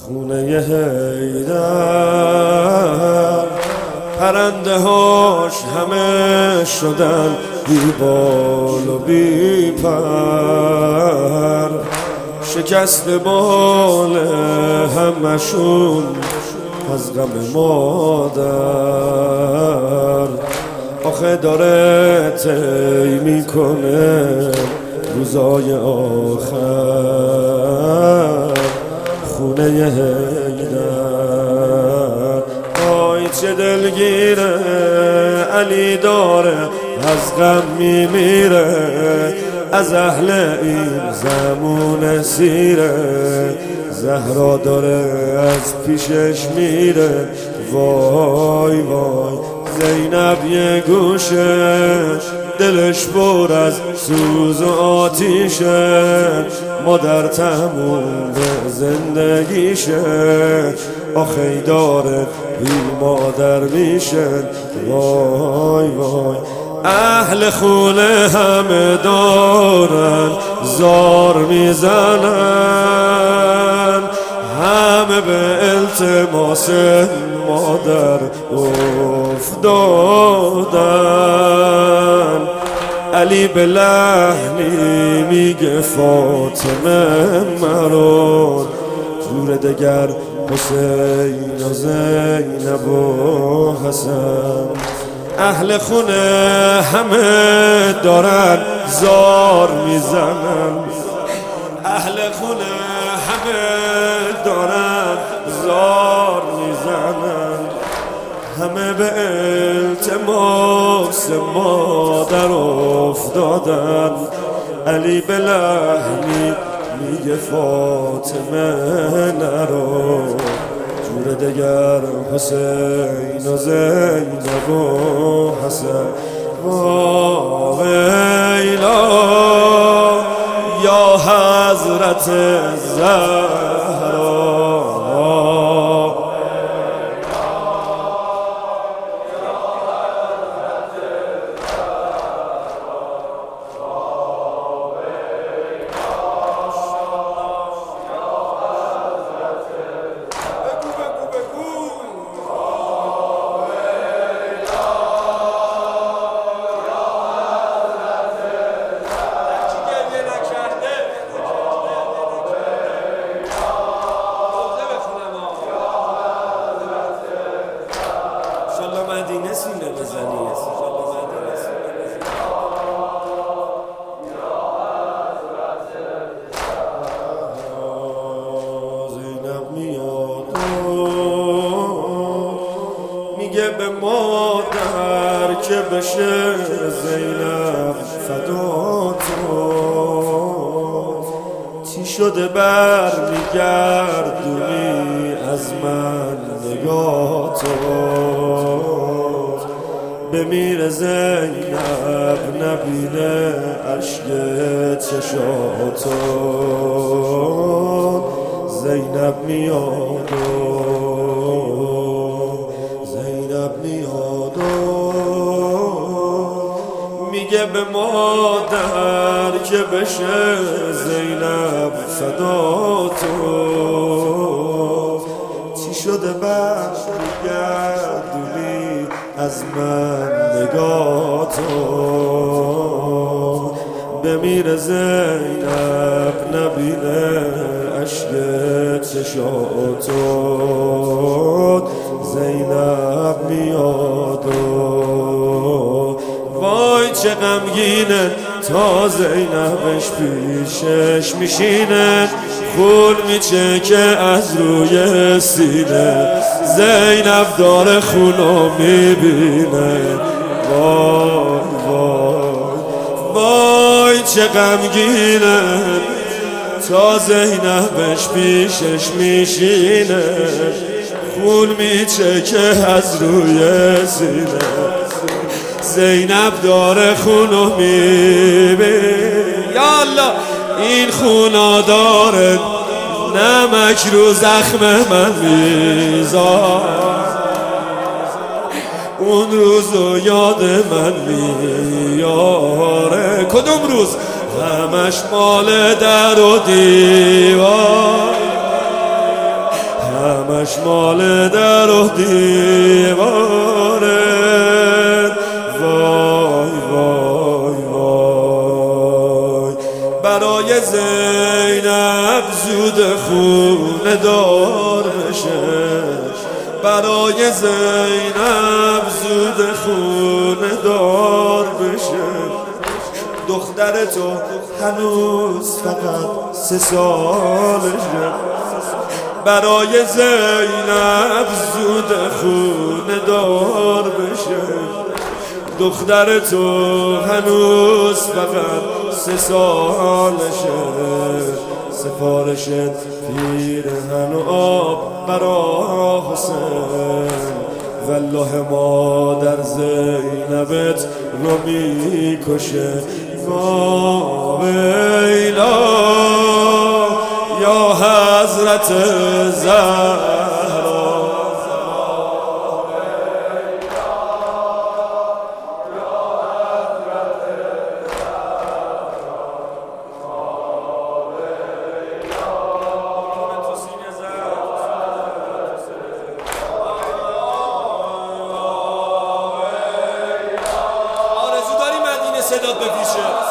خونه حیدر پرنده هاش همه شدن بی بال و بی پر، شکست بال همشون از غم مادر. آخه داره طی میکنه روزای آخر خونه حیدر. آی چه دلگیره علی داره از غم میمیره، از اهل این زمون سیره. زهرا داره از پیشش میره، وای وای زینب یه گوشه دلش پر از سوز و آتیشه. مادر تموم به زندگیشه، آخی داره بی مادر میشه. وای وای اهل خونه همه دارن زار میزنن، همه به التماس مادر افتادن. علی به لحنی میگه فاطمه مرون، جور دگر حسین و زینب و حسن. اهل خونه همه دارن زار میزنن، اهل خونه همه دارن زار میزنن، همه به التماس مادر افتادن. علی به لحنی میگه فاطمه نرو، جور دگر حسین و زینب و حسن. ویلا یا حضرت زهرا، مدینه سینه بزنی. زینب میاد میگه به مادر که بشه زینب فدا تو، چی شده بر میگردونی از من نگاه تو. بمیره زینب نبینه اشک چشاتو، زینب میاد زینب میاد میگه به مادر که بشه زینب فدا تو، چی شده برگردونی از من نگاه تو. بمیره زینب نبینه اشک چشاتو، زینب میاد وای چه غمگینه تا زینبش پیشش میشینه، خون میچکه از روی سینه، زینب داره خونو میبینه. وای وای وای چه غمگینه تا زینبش پیشش میشینه، خون میچکه از روی سینه، زینب داره خونو میبینه. یا الله این خونا داره نمک رو زخم من میذار، اون روزو یاد من میاره. کدوم روز؟ همش مال در و دیوار، همش مال در و دیواره. وای وای وای برای زینب زود خونه دار بشه، برای زینب زود خونه دار بشه. دختر تو هنوز فقط 3 سالشه، برای زینب زود خونه دار بشه. دختر تو هنوز فقط 3 سالشه، سفارش پیرهن و آب برا حسین. والله مادر زینبت رو میکشه. ویلا یا حضرت زهرا، صدات بپیشه.